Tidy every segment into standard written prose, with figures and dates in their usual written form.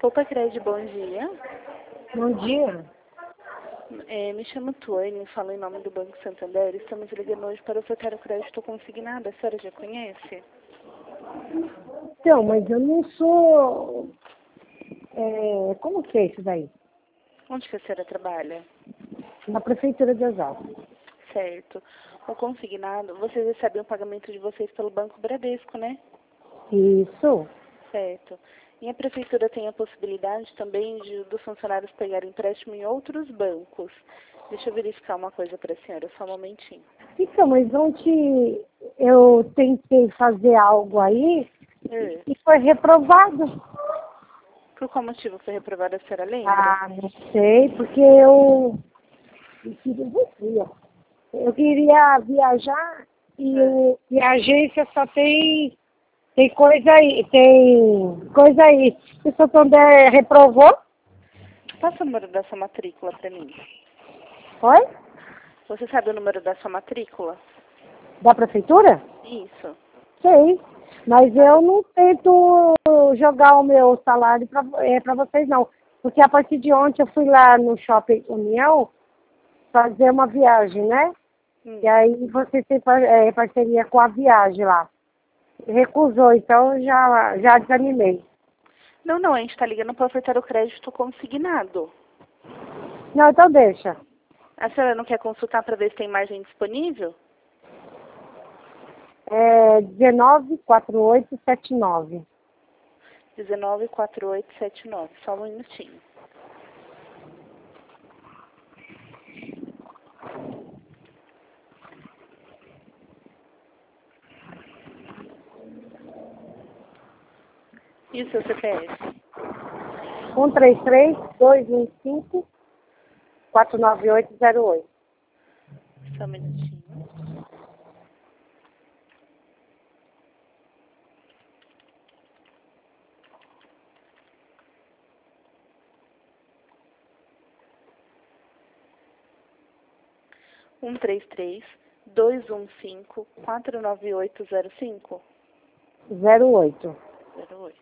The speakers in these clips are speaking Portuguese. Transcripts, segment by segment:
Poupa Crédito, bom dia. Bom dia. Me chamo Tuane, falo em nome do Banco Santander. Estamos ligando hoje para ofertar o crédito consignado. A senhora já conhece? Então, mas eu não sou... como que é isso daí? Onde que a senhora trabalha? Na Prefeitura de Osasco. Certo. O consignado, vocês recebem o pagamento de vocês pelo Banco Bradesco, né? Isso. Certo. E a Prefeitura tem a possibilidade também dos funcionários pegarem empréstimo em outros bancos. Deixa eu verificar uma coisa para a senhora, só um momentinho. Então, mas ontem eu tentei fazer algo aí e foi reprovado. Por qual motivo foi reprovada, a senhora lembra? Ah, não sei, porque eu queria viajar e a agência só tem coisa aí, Se o Santander reprovou, Passa o número da sua matrícula para mim. foi? Você sabe o número da sua matrícula? Da prefeitura? Isso. Sei. Mas eu não tento jogar o meu salário para vocês, não. Porque a partir de ontem eu fui lá no Shopping União fazer uma viagem, né? E aí vocês têm parceria com a viagem lá. Recusou, então eu já desanimei. Não, a gente está ligando para ofertar o crédito consignado. Não, então deixa. A senhora não quer consultar para ver se tem margem disponível? 194879. 194879. Só um minutinho. E o seu CPF? 133-215-49808. Só um minutinho. Um, 215-49805. 08. 08.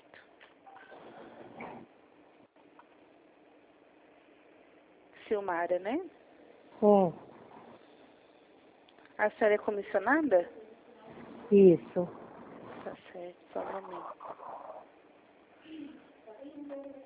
Silmara, né? A senhora é comissionada? Isso. Tá certo, só um momento.